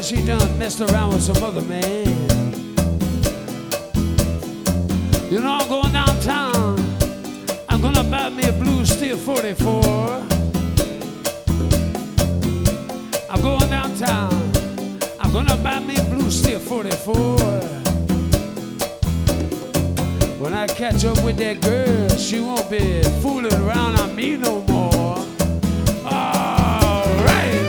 she done messed around with some other man. You know, I'm going downtown. I'm gonna buy me a blue steel 44. I'm going downtown. I'm gonna buy me a blue steel 44. When I catch up with that girl, she won't be fooling around on me no more. All right.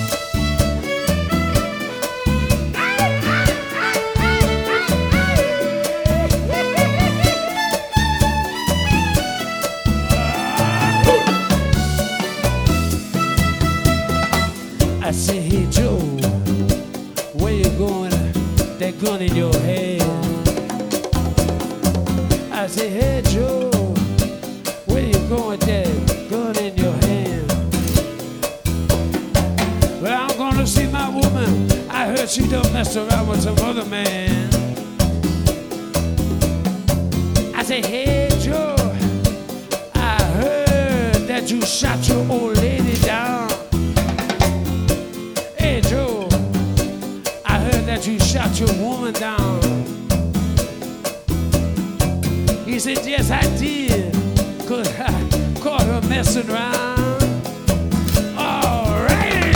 I say, hey Joe, where you going? That gun in your hand. I say, hey Joe, where you going with that gun in your hand? Well, I'm gonna see my woman. I heard she done messed around with some other man. I say, hey Joe, I heard that you shot your old lady down. Hey Joe, I heard that you shot your woman down. He said, yes, I did, 'cause I caught her messing around. All right.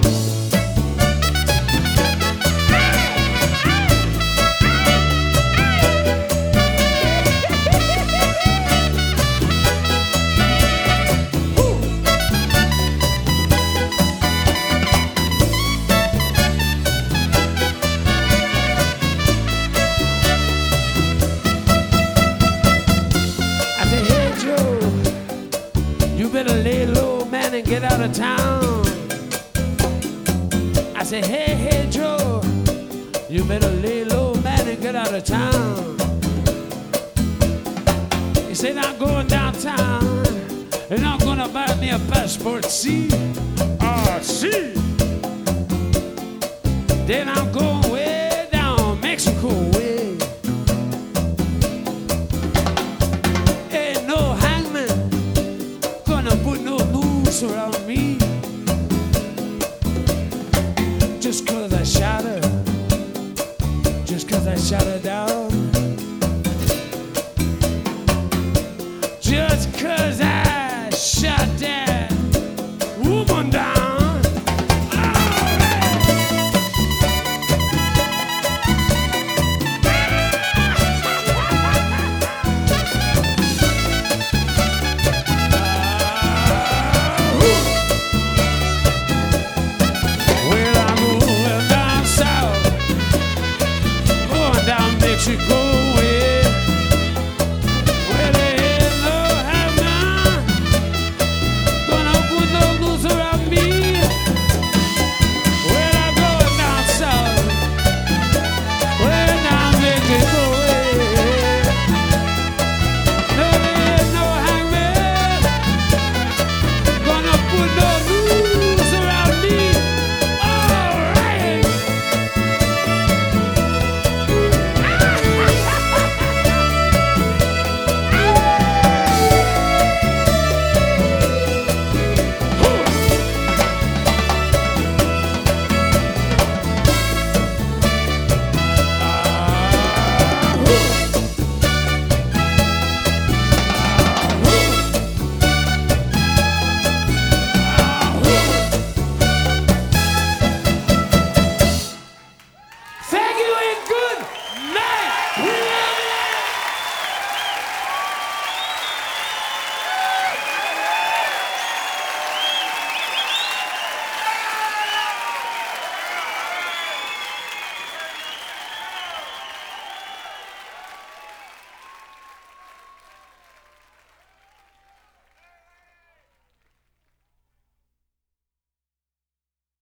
You better lay low, man, and get out of town. I say, hey, hey, Joe, you better lay low, man, and get out of town. He said, I'm going downtown, and I'm gonna buy me a passport C. C. Then I'm going way down Mexico way. Ain't no hangman gonna put no noose around me. Just 'cause I shot her. Just 'cause I shot her down. Just 'cause I